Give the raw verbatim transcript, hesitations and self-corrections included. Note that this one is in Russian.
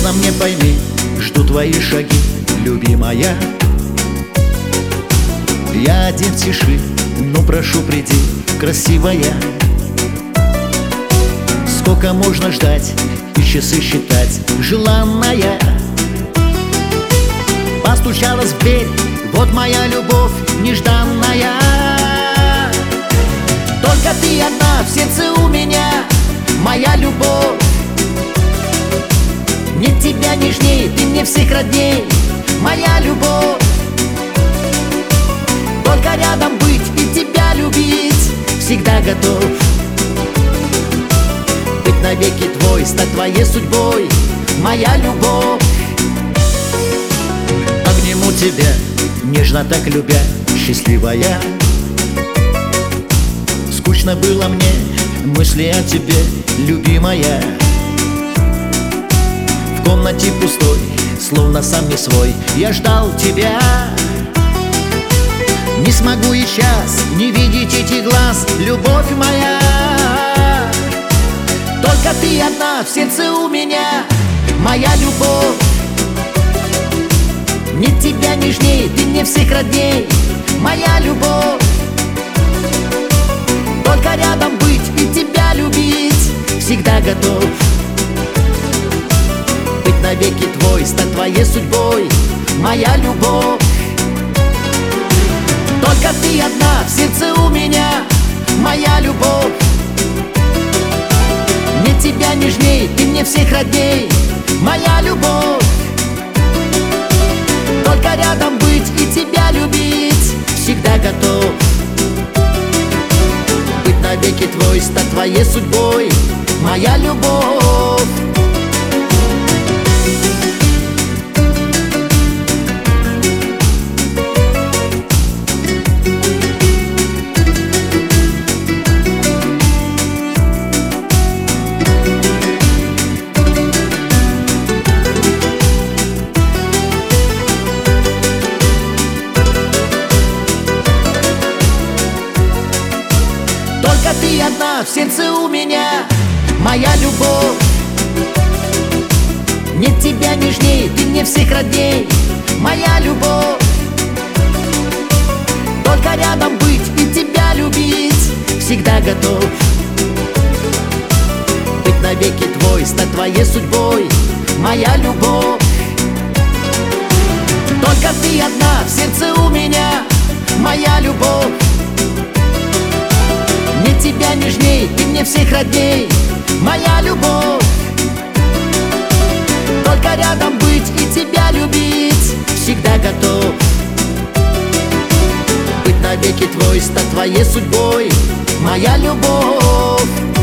на мне, пойми, жду твои шаги, любимая. Я один в тиши, но прошу, приди, красивая. Сколько можно ждать и часы считать, желанная? Постучалась в дверь, вот моя любовь нежданная. Только ты одна в сердце у меня, моя любовь. Нет тебя нежней, ты мне всех родней, моя любовь. Только рядом быть и тебя любить, всегда готов. Быть навеки твой, стать твоей судьбой, моя любовь. Обниму тебя, нежно так любя, счастливая. Скучно было мне мысли о тебе, любимая. В комнате пустой, словно сам не свой, я ждал тебя. Не смогу и час не видеть этих глаз, любовь моя. Только ты одна в сердце у меня, моя любовь. Нет тебя нежней, ты мне всех родней, моя любовь. Только рядом быть и тебя любить, всегда готов. Быть навеки твой, стать твоей судьбой, моя любовь. Только ты одна в сердце у меня, моя любовь. Нет тебя нежней, ты мне всех родней, моя любовь. Только рядом быть и тебя любить, всегда готов. Быть навеки твой, стать твоей судьбой, моя любовь. Только ты одна в сердце у меня, моя любовь. Нет тебя нежней, ты мне всех родней, моя любовь. Только рядом быть и тебя любить, всегда готов. Быть навеки твой, стать твоей судьбой, моя любовь. Только ты одна в сердце у меня, моя любовь. Нет тебя нежней, ты мне всех родней, моя любовь. Только рядом быть и тебя любить, всегда готов. Быть навеки твой, стать твоей судьбой, моя любовь.